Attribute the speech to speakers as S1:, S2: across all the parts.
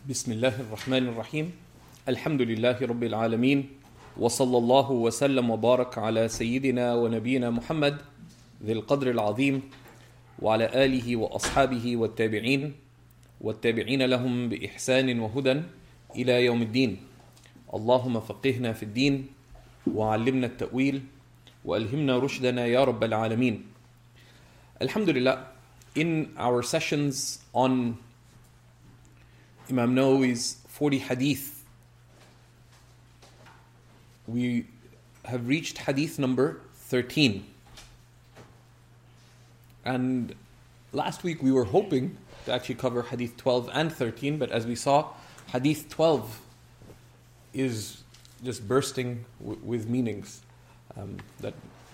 S1: بسم الله الرحمن الرحيم الحمد لله رب العالمين وصلى الله وسلم وبارك على سيدنا ونبينا محمد ذي القدر العظيم وعلى آله وأصحابه والتابعين لهم بإحسان وهدى إلى يوم الدين. اللهم فقهنا في الدين وعلمنا التأويل وألهمنا رشدنا يا رب العالمين. Alhamdulillah, in our sessions on Imam Nawawi's 40 hadith, we have reached hadith number 13. And last week we were hoping to actually cover hadith 12 and 13, but as we saw, hadith 12 is just bursting with meanings that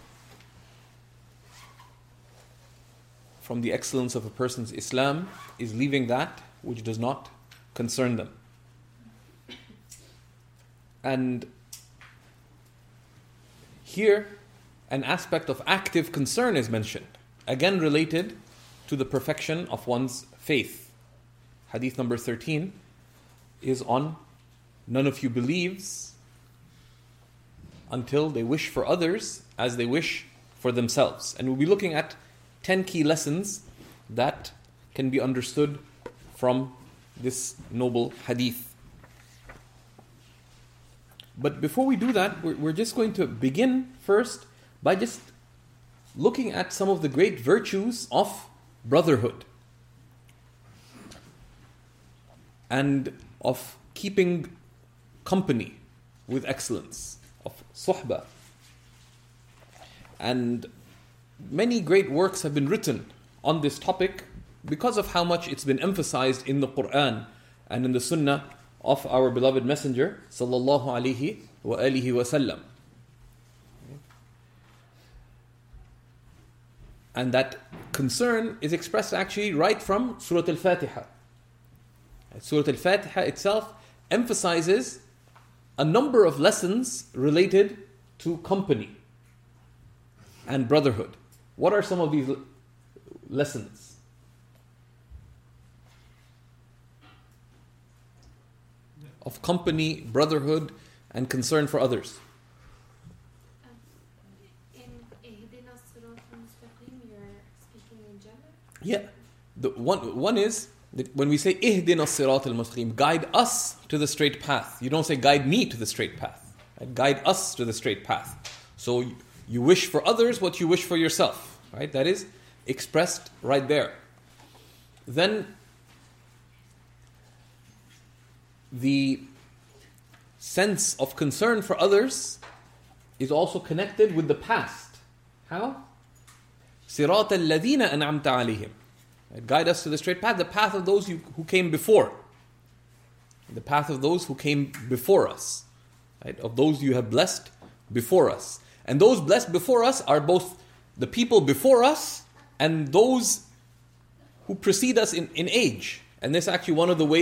S1: from the excellence of a person's Islam is leaving that which does not concern them. And here, an aspect of active concern is mentioned, again related to the perfection of one's faith. Hadith number 13 is on none of you believes until they wish for others as they wish for themselves. And we'll be looking at 10 key lessons that can be understood from this noble hadith. But before we do that, we're just going to begin first by just looking at some of the great virtues of brotherhood and of keeping company with excellence, of suhbah. And many great works have been written on this topic because of how much it's been emphasized in the Quran and in the Sunnah of our beloved Messenger sallallahu alaihi wa alihi wasallam. And that concern is expressed actually right from Surah Al-Fatiha. Surah Al-Fatiha itself emphasizes a number of lessons related to company and brotherhood. What are some of these lessons? Of company, brotherhood, and concern for others.
S2: In Ihdina Sirat al-Mustaqim, you're speaking in general?
S1: Yeah. The one is that when we say Ihdina Sirat al-Mustaqim, guide us to the straight path. You don't say guide me to the straight path. Right? Guide us to the straight path. So you wish for others what you wish for yourself. Right? That is expressed right there. Then the sense of concern for others is also connected with the past. How? Sirat al-ladina an'amta alayhim. Guide us to the straight path, the path of those who came before. The path of those who came before us. Right? Of those you have blessed before us. And those blessed before us are both the people before us and those who precede us in age. And this is actually one of the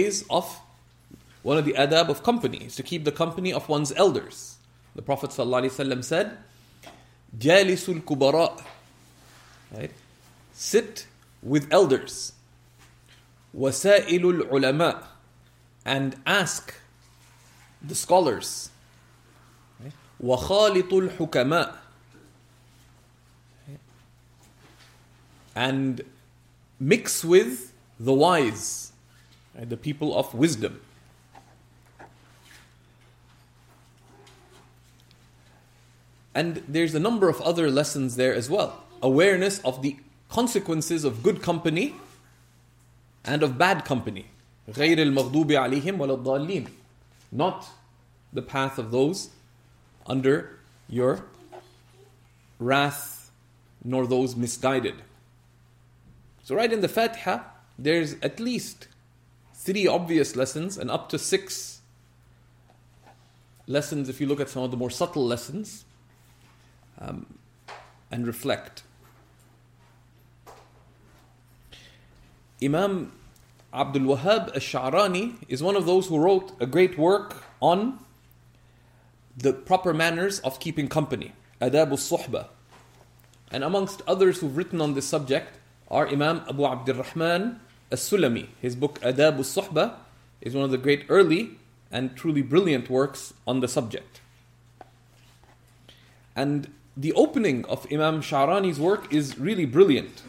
S1: adab of company is to keep the company of one's elders. The Prophet ﷺ said, Jalisul kubara, right? Sit with elders. Wasailul ulama, and ask the scholars. Wa khalitul hukama, and mix with the wise, right? The people of wisdom. And there's a number of other lessons there as well. Awareness of the consequences of good company and of bad company. غَيْرِ الْمَغْضُوبِ عَلَيْهِمْ وَلَا الضَّالِّينَ. Not the path of those under your wrath, nor those misguided. So right in the Fatiha, there's at least 3 obvious lessons and up to 6 lessons if you look at some of the more subtle lessons. And reflect. Imam Abdul Wahhab al-Sha'rani is one of those who wrote a great work on the proper manners of keeping company, Adab al-Suhbah. And amongst others who've written on this subject are Imam Abu Abdurrahman al-Sulami. His book Adab al-Suhbah is one of the great early and truly brilliant works on the subject. And the opening of Imam Sha'rani's work is really brilliant.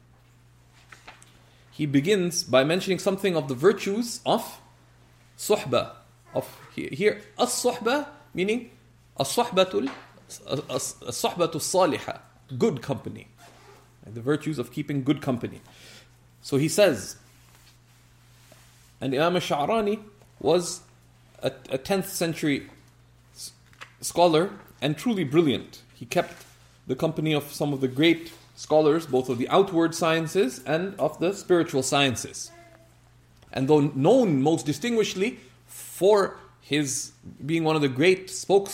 S1: He begins by mentioning something of the virtues of suhbah. Here, as-suhbah meaning as-suhbatul salihah, good company. And the virtues of keeping good company. So he says, and Imam Sha'rani was a 10th century scholar and truly brilliant. He kept the company of some of the great scholars, both of the outward sciences and of the spiritual sciences. And though known most distinguishedly for his being one of the great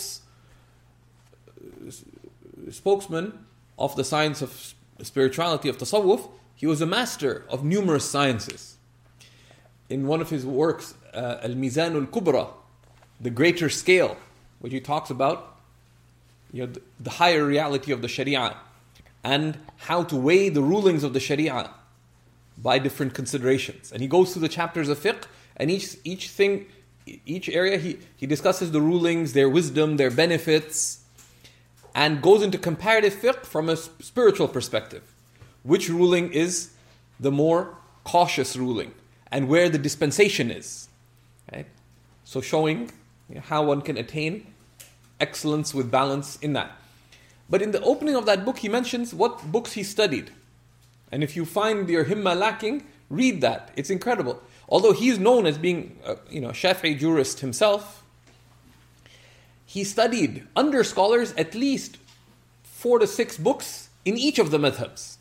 S1: spokesmen of the science of spirituality, of tasawwuf, he was a master of numerous sciences. In one of his works, Al-Mizan al-Kubra, the greater scale, which he talks about the higher reality of the Sharia and how to weigh the rulings of the Sharia by different considerations. And he goes through the chapters of fiqh, and each area he discusses the rulings, their wisdom, their benefits, and goes into comparative fiqh from a spiritual perspective. Which ruling is the more cautious ruling, and where the dispensation is. Right? So showing how one can attain excellence with balance in that. But in the opening of that book, he mentions what books he studied. And if you find your himma lacking, read that. It's incredible. Although he's known as being a Shafi'i jurist himself, he studied under scholars at least 4 to 6 books in each of the madhabs.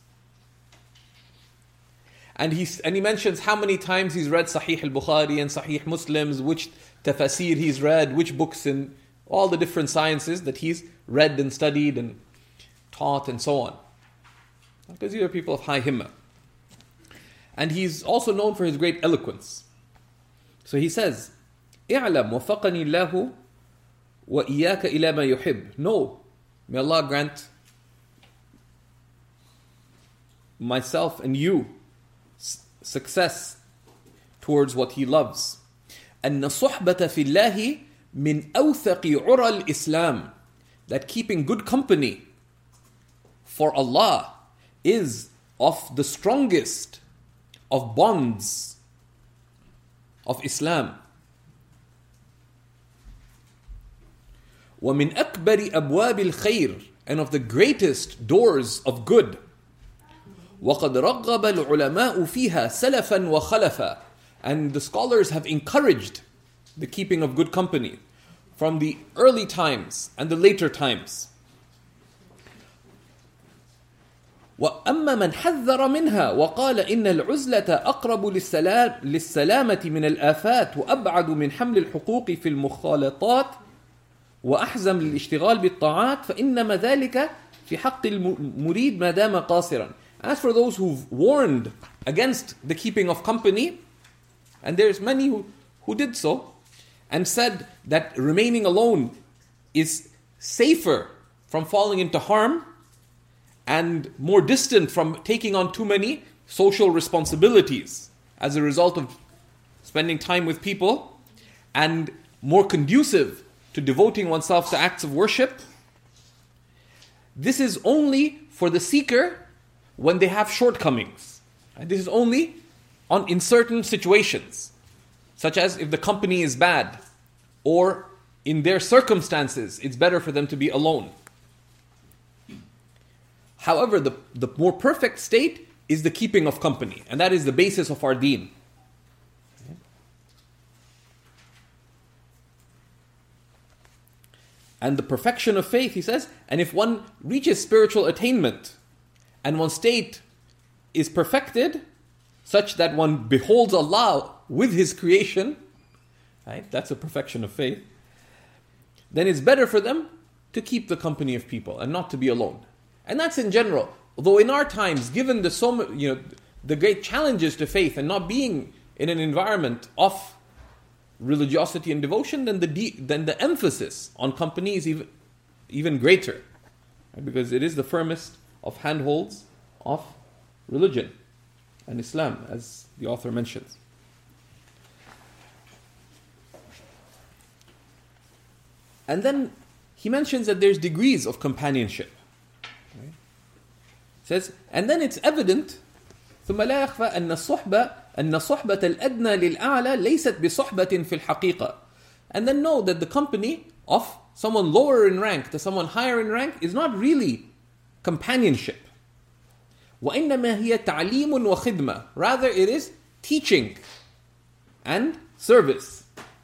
S1: And he mentions how many times he's read Sahih al-Bukhari and Sahih Muslims, which tafasir he's read, which books in all the different sciences that he's read and studied and taught and so on. Because these are people of high himmah. And he's also known for his great eloquence. So he says, اعلم وفقني الله وإياك إلى ما يحب. Know, may Allah grant myself and you success towards what He loves. أن الصحبة في الله من أوثق عرى الإسلام. That keeping good company for Allah is of the strongest of bonds of Islam. ومن أكبر أبواب الخير, and of the greatest doors of good. وقد رغب العلماء فيها سلفا وخلفا. And the scholars have encouraged the keeping of good company from the early times and the later times. وأما من حذر منها وقال إن العزلة أقرب للسلامة من الآفات وأبعد من حمل الحقوق في المخالطات وأحزم للاشتغال بالطاعات فإنما ذلك في حق المريد ما دام قاصرا. As for those who've warned against the keeping of company, and there's many who did so, and said that remaining alone is safer from falling into harm and more distant from taking on too many social responsibilities as a result of spending time with people, and more conducive to devoting oneself to acts of worship. This is only for the seeker when they have shortcomings. And this is only in certain situations, such as if the company is bad, or in their circumstances, it's better for them to be alone. However, the more perfect state is the keeping of company, and that is the basis of our deen. And the perfection of faith, he says, and if one reaches spiritual attainment, and one's state is perfected, such that one beholds Allah with His creation, right? That's a perfection of faith. Then it's better for them to keep the company of people and not to be alone. And that's in general. Although in our times, given the great challenges to faith and not being in an environment of religiosity and devotion, then the emphasis on company is even greater, right? Because it is the firmest of handholds of religion and Islam, as the author mentions. And then he mentions that there's degrees of companionship. Right? Says, and then it's evident ثم لا يخفى أن صحبة الأدنى للأعلى ليست بصحبة في الحقيقة. And then know that the company of someone lower in rank to someone higher in rank is not really companionship. وإنما هي تعليم وخدمة. Rather it is teaching and service.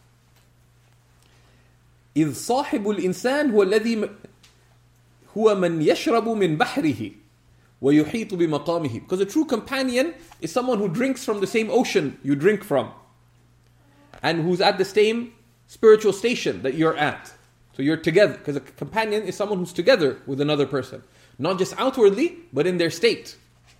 S1: إذ صاحب الإنسان هو الذي هو من يشرب من بحره ويحيط بمقامه. Because a true companion is someone who drinks from the same ocean you drink from, and who's at the same spiritual station that you're at. So you're together, because a companion is someone who's together with another person, not just outwardly, but in their state.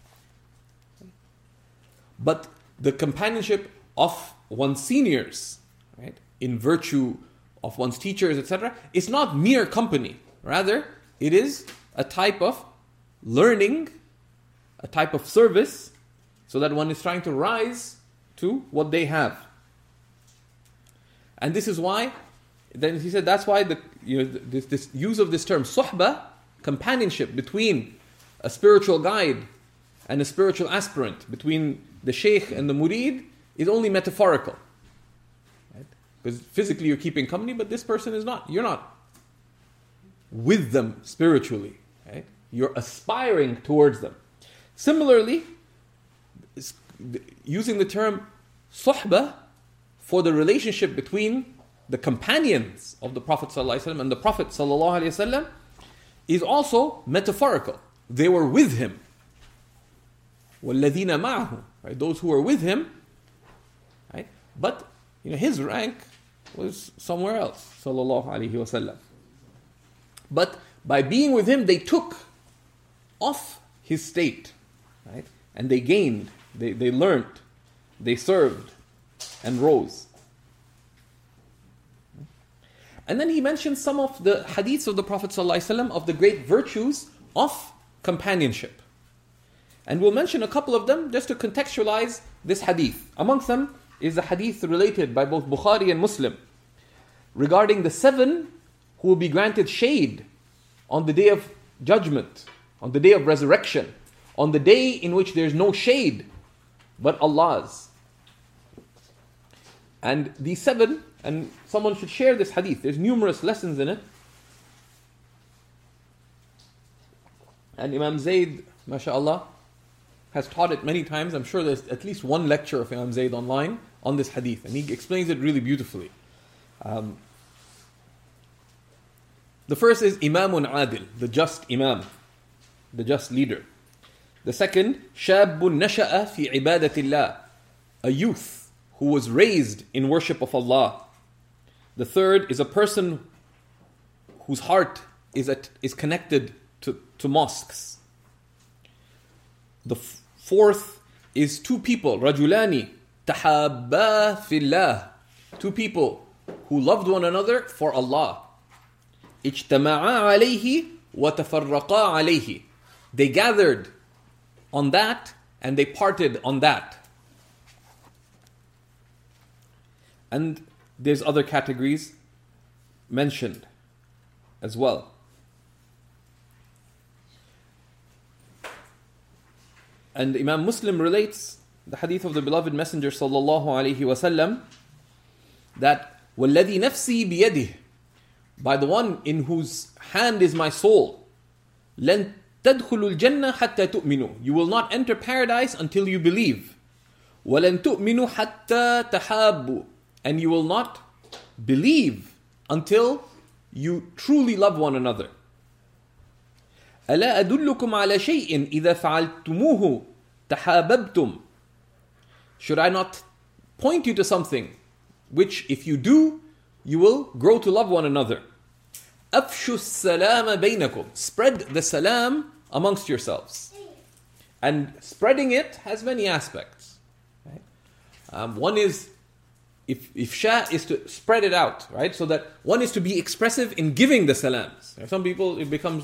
S1: But the companionship of one's seniors, right, in virtue of one's teachers, etc., is not mere company. Rather, it is a type of learning, a type of service, so that one is trying to rise to what they have. And this is why, then he said, that's why this use of this term, suhbah, companionship between a spiritual guide and a spiritual aspirant, between the sheikh and the murid, is only metaphorical. Right? Because physically you're keeping company, but this person is not. You're not with them spiritually. Right? You're aspiring towards them. Similarly, using the term suhbah for the relationship between the companions of the Prophet ﷺ and the Prophet ﷺ is also metaphorical. They were with him. وَالَّذِينَ مَعَهُ, right? Those who were with him, right? But his rank was somewhere else, sallallahu alaihi wasallam. But by being with him, they took off his state, right? And they gained, they learned, they served, and rose. And then he mentions some of the hadiths of the Prophet ﷺ of the great virtues of companionship. And we'll mention a couple of them just to contextualize this hadith. Amongst them is a hadith related by both Bukhari and Muslim regarding the 7 who will be granted shade on the day of judgment, on the day of resurrection, on the day in which there's no shade but Allah's. And these 7, and someone should share this hadith. There's numerous lessons in it. And Imam Zayd, mashallah, has taught it many times. I'm sure there's at least one lecture of Imam Zayd online on this hadith. And he explains it really beautifully. The first is Imamun Adil, the just Imam, the just leader. The second, Shabun Nasha'a fi ibadatillah, a youth who was raised in worship of Allah. The third is a person whose heart is connected to mosques. The fourth is 2 people, Rajulani, Tahabba fillah, 2 people who loved one another for Allah. Ijtama'a alayhi wa tafarraqa alayhi. They gathered on that and they parted on that. And there's other categories mentioned as well. And Imam Muslim relates the hadith of the beloved Messenger sallallahu alaihi wasallam that وَالَّذِي نَفْسِي بِيَدِهِ, by the one in whose hand is my soul, لَن تَدْخُلُوا الْجَنَّةَ حَتَّى تُؤْمِنُوا, you will not enter paradise until you believe. وَلَن تُؤْمِنُوا حَتَّى تَحَابُّوا, and you will not believe until you truly love one another. أَلَا أَدُلُّكُمْ عَلَى شَيْءٍ إِذَا فَعَلْتُمُوهُ تَحَابَبْتُمْ, should I not point you to something which if you do, you will grow to love one another? أَفْشُوا السَّلَامَ بَيْنَكُمْ, spread the salam amongst yourselves. And spreading it has many aspects. Right? One is, if sha is to spread it out, right? So that one is to be expressive in giving the salams. Some people, it becomes,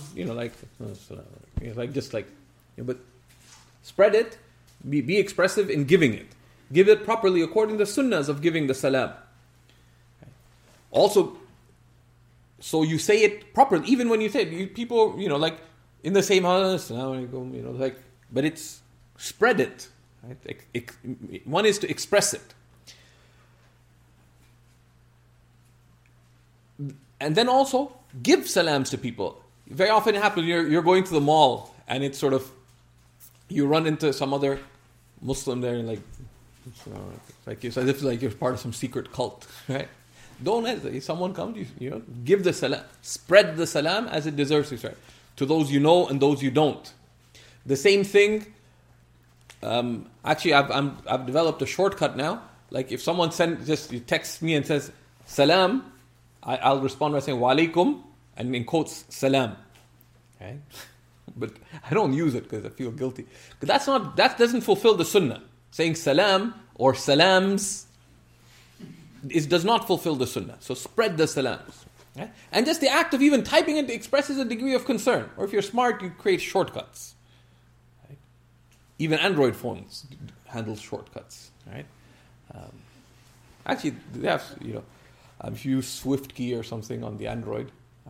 S1: but spread it, be expressive in giving it. Give it properly according to the sunnahs of giving the salam. Also, So you say it properly, even when you say it. People, like in the same house, like, but it's spread it. Right? One is to express it. And then also give salams to people. Very often it happens, you're going to the mall and it's sort of, you run into some other Muslim there and it's as if like you're part of some secret cult, right? Don't hesitate. If someone comes, give the salam. Spread the salam as it deserves to be spread. To those you know and those you don't. The same thing, actually I've developed a shortcut now. Like if someone texts me and says salam, I'll respond by saying wa alaikum and in quotes salam. Okay? But I don't use it because I feel guilty. But that doesn't fulfill the sunnah. Saying salam or salams does not fulfill the sunnah. So spread the salams. Okay? And just the act of even typing it expresses a degree of concern. Or if you're smart, you create shortcuts. Right? Even Android phones handle shortcuts. Right? Actually, they have, if you use SwiftKey or something on the Android,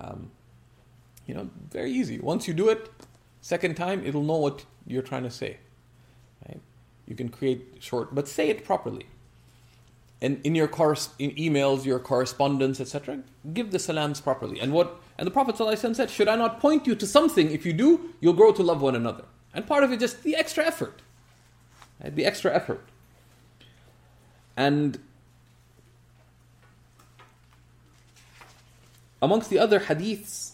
S1: very easy. Once you do it, second time, it'll know what you're trying to say. Right? You can create but say it properly. And in your in emails, your correspondence, etc., give the salams properly. And the Prophet ﷺ said, should I not point you to something? If you do, you'll grow to love one another. And part of it just the extra effort. Right? The extra effort. And amongst the other hadiths,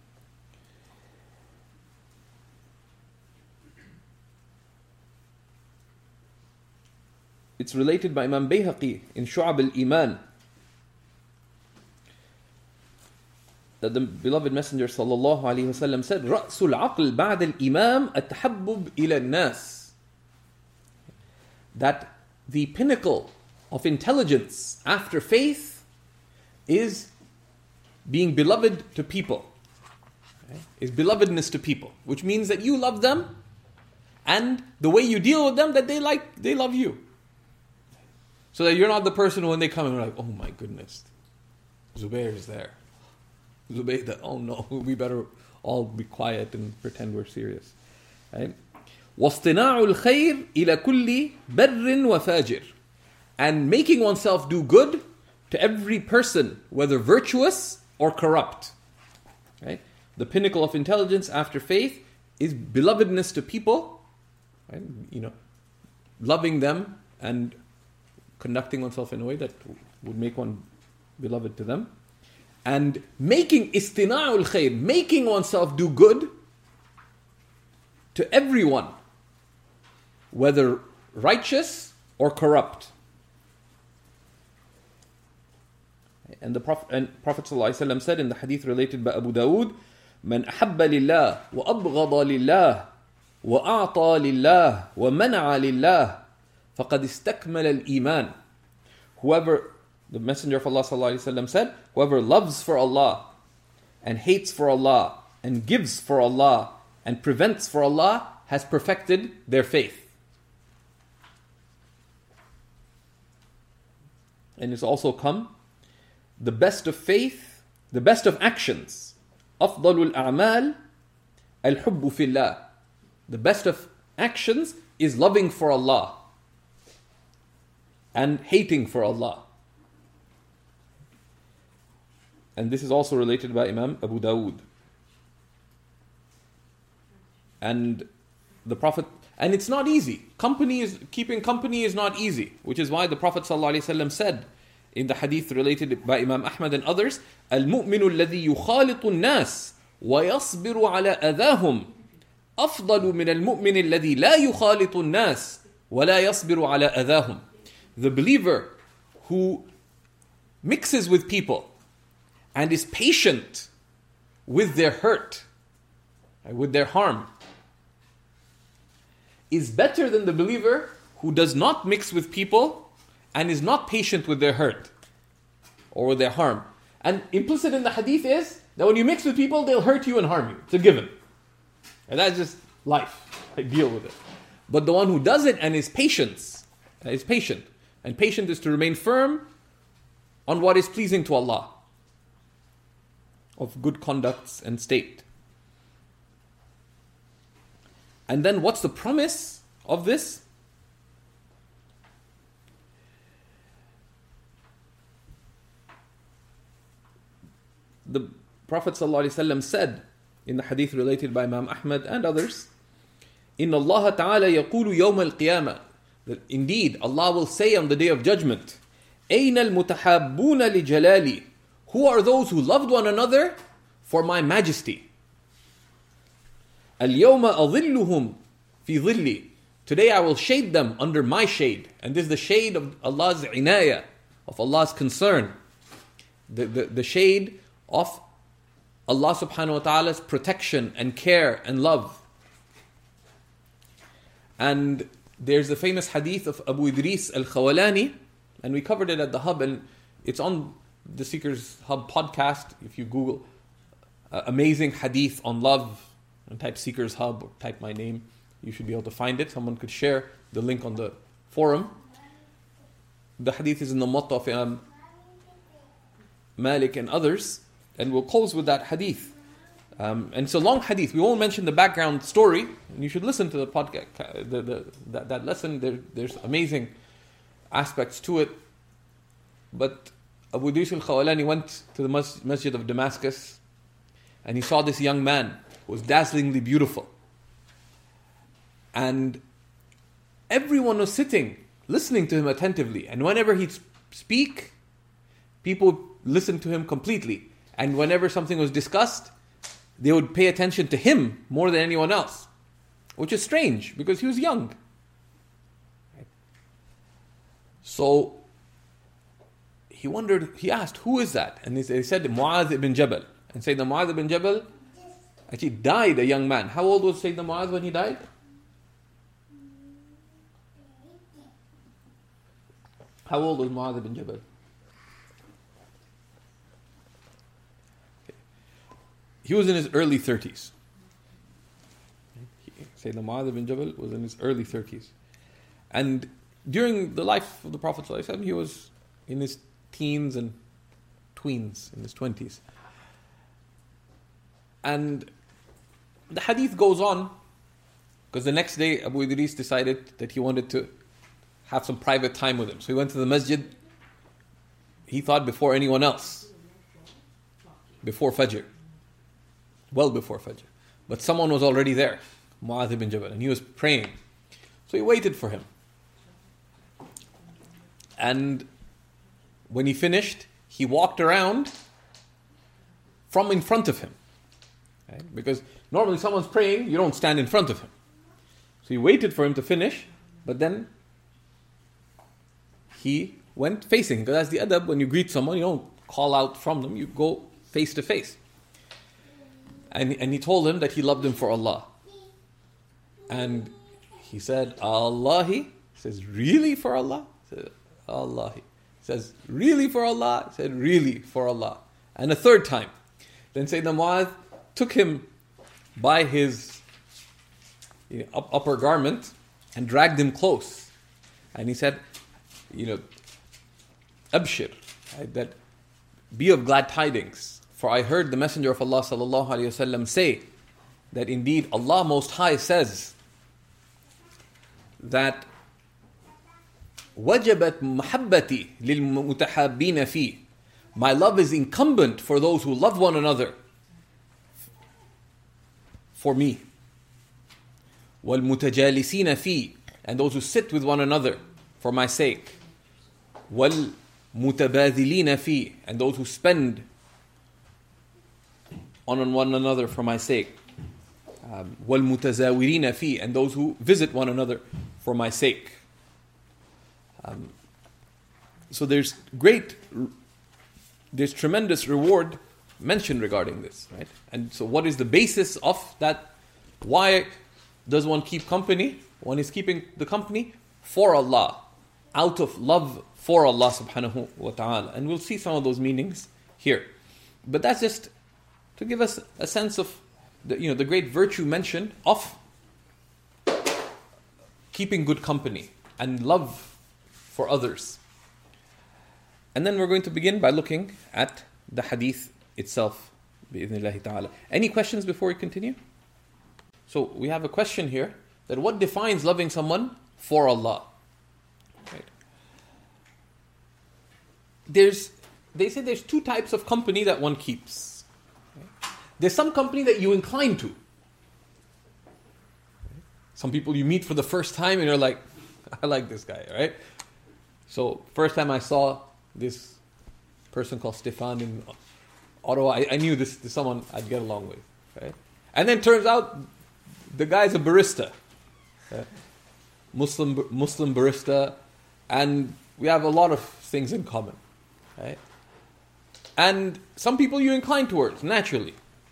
S1: it's related by Imam Bayhaqi in Shu'ab al-Iman that the beloved Messenger sallallahu alaihi wasallam said, رَأْسُ الْعَقْلِ بَعْدَ الْإِمَامِ التَّحَبُّبِ إِلَى النَّاسِ. That the pinnacle of intelligence after faith is being beloved to people. Okay? Is belovedness to people, which means that you love them and the way you deal with them, that they love you. So that you're not the person when they come and you're like, oh my goodness, Zubair is there. Zubaydah, oh no, we better all be quiet and pretend we're serious. Right? وَاصْطِنَاعُ الْخَيْرِ إِلَى كُلِّ بَرٍّ وَفَاجِرٍ. And making oneself do good to every person, whether virtuous or corrupt. Right? The pinnacle of intelligence after faith is belovedness to people. Right? Loving them and conducting oneself in a way that would make one beloved to them. And making istina'ul khair, making oneself do good to everyone, whether righteous or corrupt. And the Prophet ﷺ said in the hadith related by Abu Dawood, من أحب لله وأبغض لله وأعطى لله ومنع لله فَقَدْ اسْتَكْمَلَ الْإِيمَانِ. Whoever, the Messenger of Allah ﷺ said, whoever loves for Allah and hates for Allah and gives for Allah and prevents for Allah has perfected their faith. And it's also come, the best of faith, the best of actions, أفضل الأعمال الحب في الله. The best of actions is loving for Allah and hating for Allah. And this is also related by Imam Abu Dawood. And the Prophet, and it's not easy. Keeping company is not easy, which is why the Prophet ﷺ said in the hadith related by Imam Ahmad and others, المؤمن الذي يخالط الناس ويصبر على أذاهم أفضل من المؤمن الذي لا يخالط الناس ولا يصبر على أذاهم. The believer who mixes with people and is patient with their hurt, with their harm, is better than the believer who does not mix with people and is not patient with their hurt or with their harm. And implicit in the hadith is that when you mix with people, they'll hurt you and harm you. It's a given. And that's just life. I deal with it. But the one who does it and is patient, and patient is to remain firm on what is pleasing to Allah. of good conducts and state. And then what's the promise of this? The Prophet ﷺ said in the hadith related by Imam Ahmad and others, إِنَّ اللَّهَ تَعَالَى يَقُولُ يَوْمَ الْقِيَامَةِ, that indeed Allah will say on the day of judgment, أَيْنَ الْمُتَحَابُّونَ لِجَلَالِي, who are those who loved one another for my majesty? الْيَوْمَ أَظِلُّهُمْ فِي ظِلِّي, today I will shade them under my shade. And this is the shade of Allah's inayah, of Allah's concern. The shade of Allah subhanahu wa ta'ala's protection and care and love. And there's the famous hadith of Abu Idris al-Khawalani, and we covered it at the Hub, and it's on the Seekers Hub podcast. If you Google amazing hadith on love and type Seekers Hub or type my name, you should be able to find it. Someone could share the link on the forum. The hadith is in the Muwatta of Imam Malik and others, and we'll close with that hadith. And it's a long hadith. We won't mention the background story, and you should listen to the podcast. That lesson, there's amazing aspects to it. But Abu Idris al-Khawalani went to the masjid of Damascus, and he saw this young man who was dazzlingly beautiful. And everyone was sitting, listening to him attentively. And whenever he'd speak, people listened to him completely. And whenever something was discussed, they would pay attention to him more than anyone else. Which is strange, because he was young. So, he asked, who is that? And they said, Mu'adh ibn Jabal. And Sayyidina Mu'adh ibn Jabal actually died a young man. How old was Sayyidina Mu'adh when he died? How old was Mu'adh ibn Jabal? He was in his early 30s. Sayyidina Mu'adh ibn Jabal was in his early 30s. And during the life of the Prophet ﷺ, he was in his teens and tweens, in his 20s. And the hadith goes on, because the next day Abu Idris decided that he wanted to have some private time with him. So he went to the masjid, he thought before anyone else, before Fajr, well before Fajr. But someone was already there, Mu'adh ibn Jabal, and he was praying. So he waited for him. And when he finished, he walked around from in front of him. Right? Because normally someone's praying, you don't stand in front of him. So he waited for him to finish, but then he went facing. Because that's the adab, when you greet someone, you don't call out from them, you go face to face. And he told him that he loved him for Allah. And he said, Allahi? He says, really for Allah? He said, Allahi. He says, really for Allah? He said, really for Allah. And a third time. Then Sayyidina Mu'adh took him by his upper garment and dragged him close. And he said, Abshir, right, that be of glad tidings. For I heard the Messenger of Allah sallallahu alaihi wasallam say that indeed Allah Most High says that وَجَبَتْ مَحَبَّتِي لِلْمُتَحَابِّينَ فِي, my love is incumbent for those who love one another for me. وَالْمُتَجَالِسِينَ فِي, and those who sit with one another for my sake. وَالْمُتَبَاذِلِينَ فِي, and those who spend on one another for my sake. وَالْمُتَزَاوِرِينَ فِي, and those who visit one another for my sake. So there's tremendous reward mentioned regarding this, right? And so what is the basis of that? Why does one keep company? One is keeping the company for Allah, out of love for Allah subhanahu wa ta'ala. And we'll see some of those meanings here. But that's just to give us a sense of the great virtue mentioned of keeping good company and love for others. And then we're going to begin by looking at the hadith itself بإذن ta'ala. Any questions before we continue? So we have a question here, that what defines loving someone for Allah? Right. They say there's two types of company that one keeps. Right. There's some company that you incline to. Some people you meet for the first time and you're like, I like this guy, right? So first time I saw this person called Stefan in Ottawa, I knew this is someone I'd get along with, right? And then turns out the guy's a barista, right? Muslim barista, and we have a lot of things in common, right? And some people you incline towards naturally.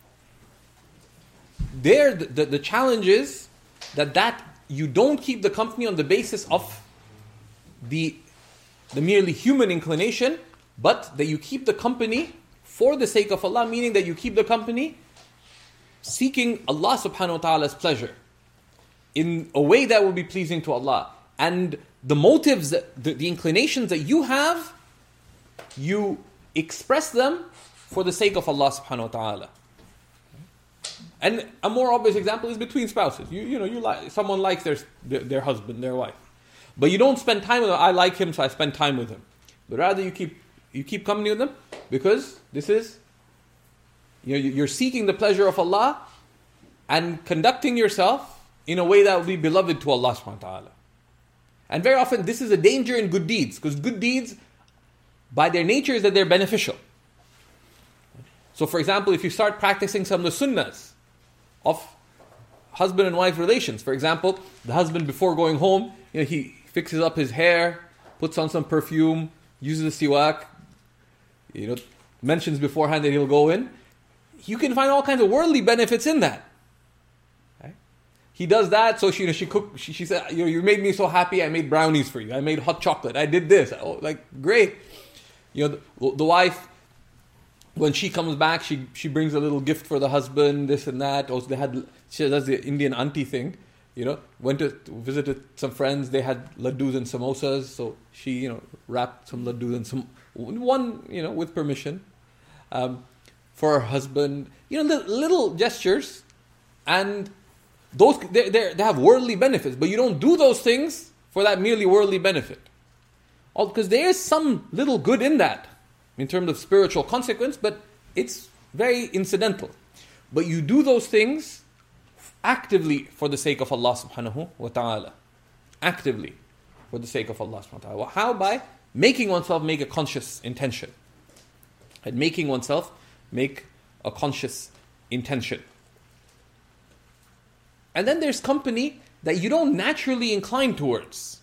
S1: There, the challenge is that you don't keep the company on the basis of the merely human inclination, but that you keep the company for the sake of Allah, meaning that you keep the company seeking Allah subhanahu wa ta'ala's pleasure in a way that will be pleasing to Allah. And the motives, the inclinations that you have, you express them for the sake of Allah subhanahu wa ta'ala. And a more obvious example is between spouses. You like someone likes their husband, their wife, but you don't spend time with them. I like him, so I spend time with him. But rather you keep company with them because this is, you're seeking the pleasure of Allah and conducting yourself in a way that will be beloved to Allah subhanahu wa ta'ala. And very often this is a danger in good deeds, because good deeds, by their nature, is that they're beneficial. So for example, if you start practicing some of the sunnahs of husband and wife relations, for example, the husband before going home, he fixes up his hair, puts on some perfume, uses a siwak, mentions beforehand that he'll go in. You can find all kinds of worldly benefits in that. Right? He does that, so she cooked. She said, "You made me so happy. I made brownies for you. I made hot chocolate. I did this. Oh, great." The wife, when she comes back, she brings a little gift for the husband, this and that. Also, she does the Indian auntie thing. Went to visited some friends. They had laddus and samosas, so she wrapped some laddus and some one with permission for her husband. Little gestures, and those they have worldly benefits. But you don't do those things for that merely worldly benefit, because there is some little good in that in terms of spiritual consequence, but it's very incidental. But you do those things actively for the sake of Allah subhanahu wa ta'ala. Actively for the sake of Allah subhanahu wa ta'ala. How? By making oneself make a conscious intention. And making oneself make a conscious intention. And then there's company that you don't naturally incline towards.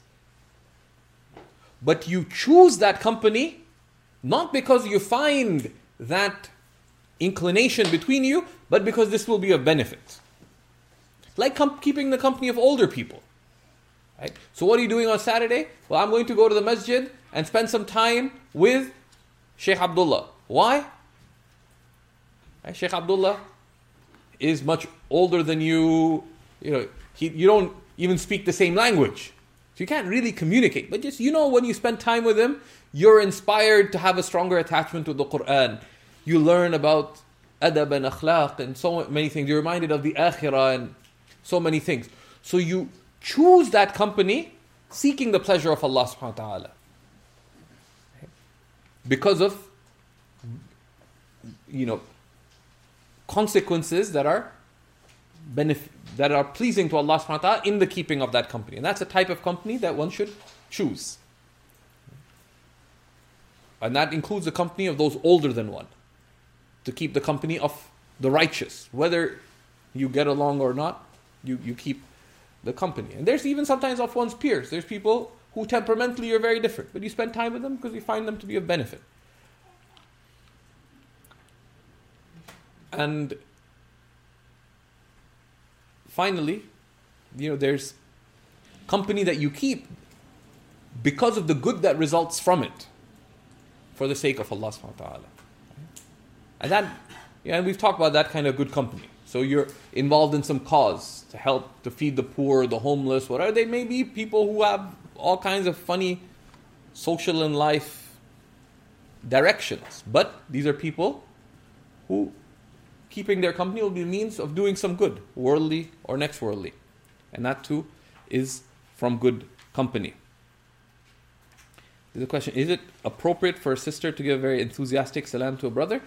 S1: But you choose that company not because you find that inclination between you, but because this will be of benefit. Like keeping the company of older people. Right? So what are you doing on Saturday? Well, I'm going to go to the masjid and spend some time with Sheikh Abdullah. Why? Right? Sheikh Abdullah is much older than you. You don't even speak the same language. So you can't really communicate. But just, when you spend time with him, you're inspired to have a stronger attachment to the Quran. You learn about adab and akhlaq and so many things. You're reminded of the akhirah and so many things. So you choose that company seeking the pleasure of Allah subhanahu wa ta'ala. Because of, consequences that are pleasing to Allah subhanahu wa ta'ala in the keeping of that company. And that's a type of company that one should choose. And that includes the company of those older than one. To keep the company of the righteous. Whether you get along or not, you keep the company. And there's even sometimes of one's peers. There's people who temperamentally are very different. But you spend time with them because you find them to be of benefit. And finally, there's company that you keep because of the good that results from it, for the sake of Allah subhanahu wa ta'ala. And that, and we've talked about that kind of good company. So you're involved in some cause to help to feed the poor, the homeless, whatever they may be, people who have all kinds of funny social and life directions. But these are people who keeping their company will be a means of doing some good, worldly or next worldly. And that too is from good company. There's a question, is it appropriate for a sister to give a very enthusiastic salam to a brother?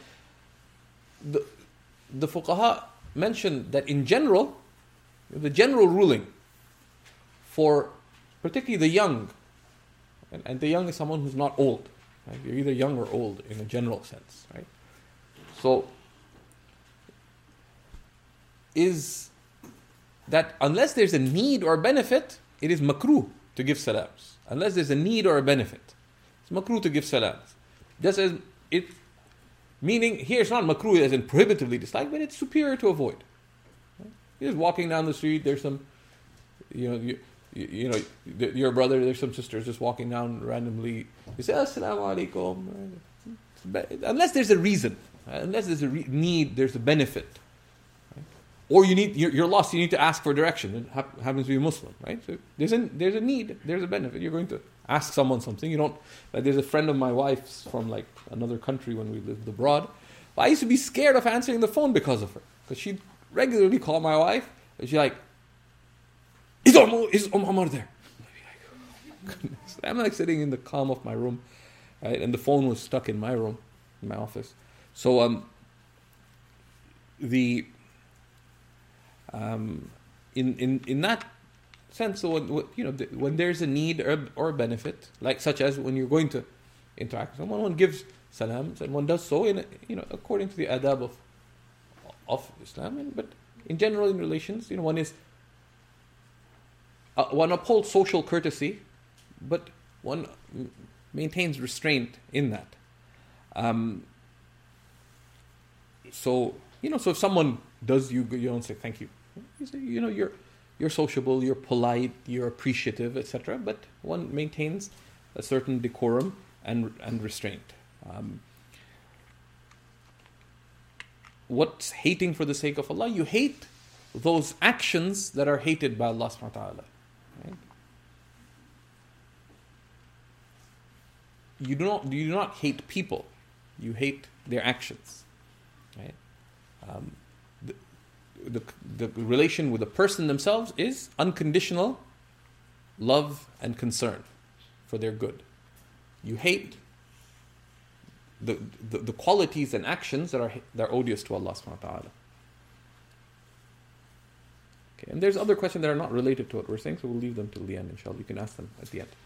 S1: The fuqaha mentioned that in general, the general ruling for particularly the young, and the young is someone who's not old, right? You're either young or old in a general sense, right? So, is that unless there's a need or a benefit, it is makruh to give salams. Unless there's a need or a benefit, it's makruh to give salams. Just as it, meaning here it's not makruh as in prohibitively disliked, but it's superior to avoid. Right? You're just walking down the street, there's some, your brother, there's some sisters just walking down randomly. You say, Assalamu alaikum. Unless there's a reason, unless there's a need, there's a benefit. Right? Or you're lost, you need to ask for direction. It happens to be a Muslim, right? So there's a need, there's a benefit. You're going to ask someone something. You don't, like there's a friend of my wife's from like another country when we lived abroad. I used to be scared of answering the phone because of her. Because she'd regularly call my wife, and she's like, is Omar there? Goodness. I'm like sitting in the calm of my room, right? And the phone was stuck in my room, in my office. So in that sense, so when there's a need or a benefit, like such as when you're going to interact with someone, one gives salams, and one does so in according to the adab of Islam. But in general, in relations, one is one upholds social courtesy, but one maintains restraint in that. So if someone does you don't say thank you. You say, you're sociable, you're polite, you're appreciative, etc. But one maintains a certain decorum and restraint. What's hating for the sake of Allah? You hate those actions that are hated by Allah subhanahu wa ta'ala. Right? You do not hate people. You hate their actions. Right? The relation with the person themselves is unconditional love and concern for their good. You hate the qualities and actions that are odious to Allah subhanahu wa ta'ala. Okay, and there's other questions that are not related to what we're saying, so we'll leave them till the end, inshallah. You can ask them at the end.